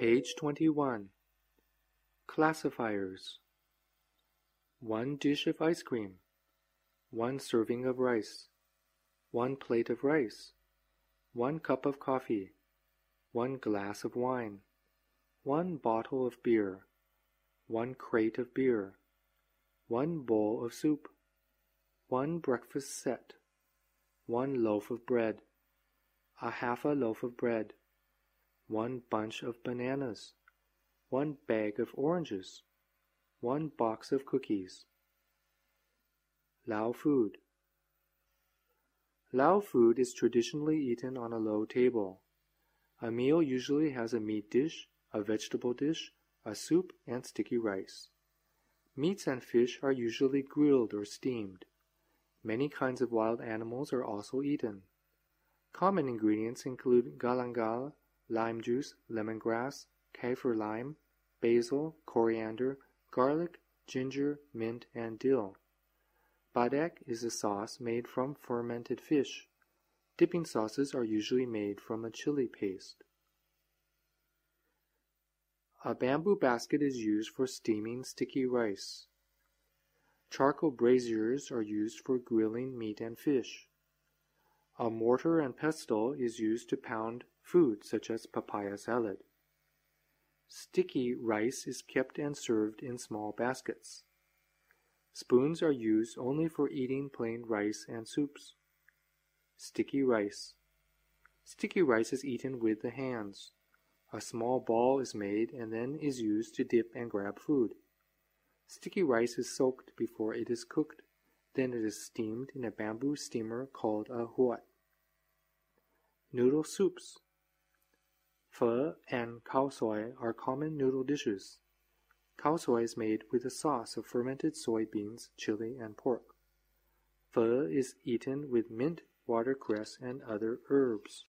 Page 21. Classifiers. 1 dish of ice cream. 1 serving of rice. 1 plate of rice. 1 cup of coffee. 1 glass of wine. 1 bottle of beer. 1 crate of beer. 1 bowl of soup. 1 breakfast set. 1 loaf of bread. A half a loaf of bread. 1 bunch of bananas. 1 bag of oranges. 1 box of cookies. Lao food. Lao food is traditionally eaten on a low table. A meal usually has a meat dish, a vegetable dish, a soup, and sticky rice. Meats and fish are usually grilled or steamed. Many kinds of wild animals are also eaten. Common ingredients include galangal, lime juice, lemongrass, kaffir lime, basil, coriander, garlic, ginger, mint, and dill. Badek is a sauce made from fermented fish. Dipping sauces are usually made from a chili paste. A bamboo basket is used for steaming sticky rice. Charcoal braziers are used for grilling meat and fish. A mortar and pestle is used to pound food such as papaya salad. Sticky rice is kept and served in small baskets. Spoons are used only for eating plain rice and soups. Sticky rice. Sticky rice is eaten with the hands. A small ball is made and then is used to dip and grab food. Sticky rice is soaked before it is cooked. Then it is steamed in a bamboo steamer called a huat. Noodle soups. Pho and khao soi are common noodle dishes. Khao soi is made with a sauce of fermented soybeans, chili, and pork. Pho is eaten with mint, watercress, and other herbs.